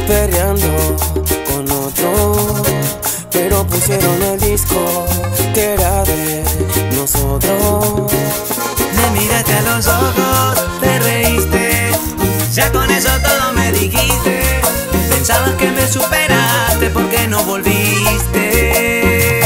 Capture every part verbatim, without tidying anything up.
perreando con otro, pero pusieron el disco que era de nosotros. Me miraste a los ojos, te reíste, ya con eso todo me dijiste. Pensabas que me superaste porque no volviste.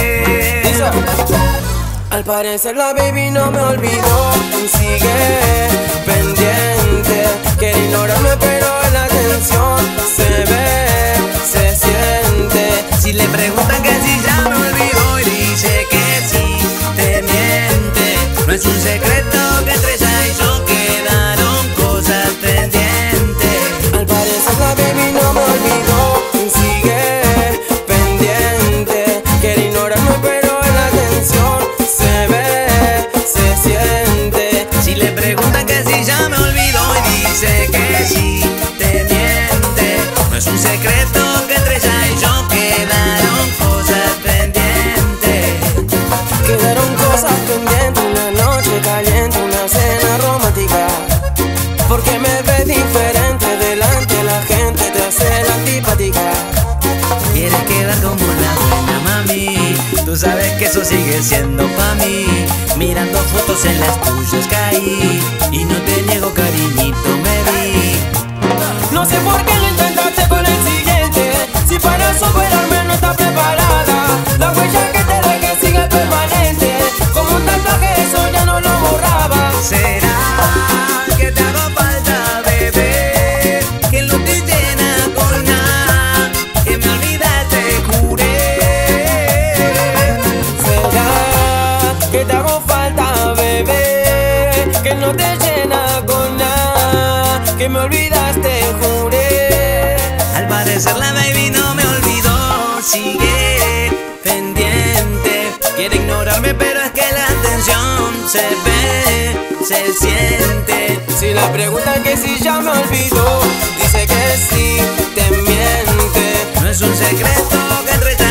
Al parecer la baby no me olvidó y sigue pendiente. Quiere ignorarme pero la atención se ve, se siente. Si le preguntan que si ya me olvidó y dice que sí, te miente. No es un secreto que entre ella y yo quedaron cosas pendientes. Al parecer la baby no me olvidó y sigue pendiente. Quiere ignorarme pero la atención se ve, se siente. Si le preguntan que si ya me olvidó y dice que sí, te miente. No es un secreto que entre ella y yo quedaron cosas pendientes. Quedaron cosas pendientes, una noche caliente, una cena romántica. Porque me ves diferente delante de la gente, te hace la antipática. Quieres quedar como la buena mami, tú sabes que eso sigue siendo pa' mí. Mirando fotos en las tuyas caí y no te niego cariñito me di. No sé por qué lo intentaste con el siguiente, si para superarme no estás preparada. La huella que te dejé sigue permanente, como un tatuaje eso ya no lo borraba. ¿Será que te hago falta, bebé? Que no te llena con nada, que me olvidaste, juré. ¿Será que te hago falta, bebé? Que no te llena con nada, que me olvidaste, juré. Al parecer la baby no me olvidó, sigue pendiente. Quiere ignorarme pero es que la atención se ve, se siente. Si le preguntan que si ya me olvidó, dice que sí, te miente. No es un secreto que entre ella